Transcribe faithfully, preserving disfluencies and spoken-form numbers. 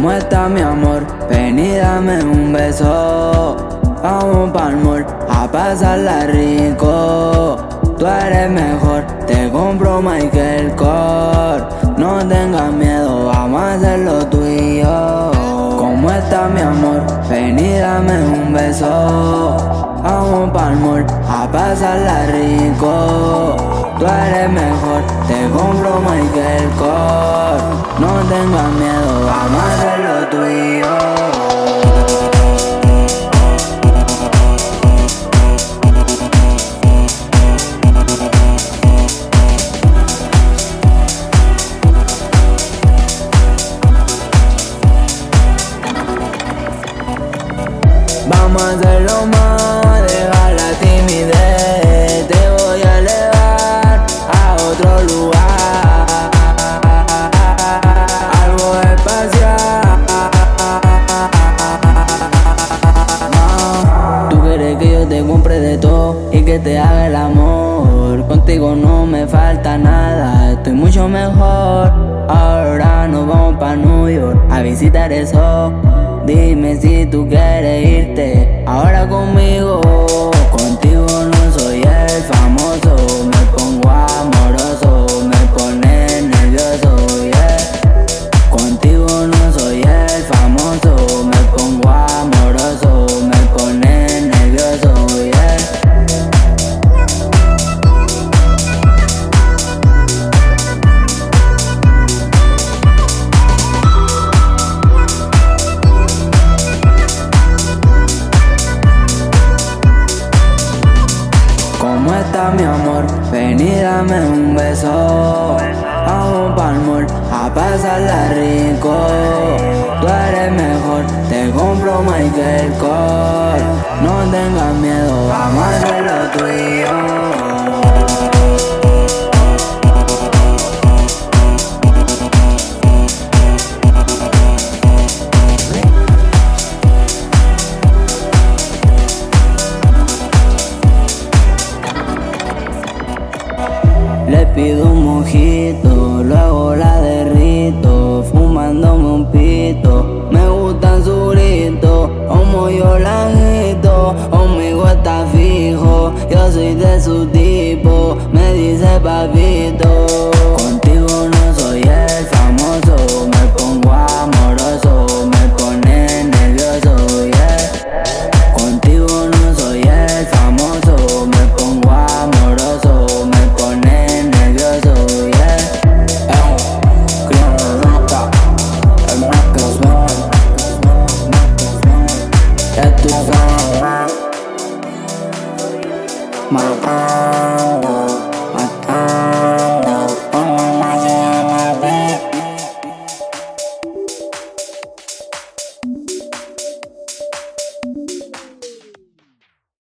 ¿Cómo está mi amor? Ven y dame un beso. Vamos pa'l mall a pasarla rico. Tú eres mejor, te compro Michael Kors. No tengas miedo, vamos a hacerlo tú y yo. ¿Cómo está mi amor? Ven y dame un beso. Vamos pa'l mall a pasarla rico. Tú eres mejor, te compro Michael Kors. No tengas miedo, vamos a hacerlo tú y yo. Vamos a hacerlo más, deja la timidez. Te voy a elevar a otro lugar, algo espacial. No, tú quieres que yo te compre de todo y que te haga el amor. Contigo no me falta nada, estoy mucho mejor. Ahora nos vamos pa' New York a visitar eso. Dime si tú quieres irte ahora conmigo. Contigo no soy el famoso, me pongo amoroso, me pone nervioso, yeah. Contigo no soy el famoso, me pongo amoroso, me pone nervioso, yeah. ¿Cómo está mi amor? Ven y dame un beso. Vamos pa'l mall a pasarla rico. Tú eres mejor, te compro Michael Kors. No tengas miedo, vamos a hacerlo tú y yo. Le pido un mojito, luego la derrito, fumándome un pito. Me gustan su grito, como yo la agito. Conmigo está fijo, yo soy de su tipo. Me dice papito. Contigo no soy el famoso, me pongo amoroso, me pone nervioso, yeah. Contigo no soy el famoso, me pongo amoroso, me pone nervioso, yeah. Eh, criando nota, el más que suena, es tu zona, marcando.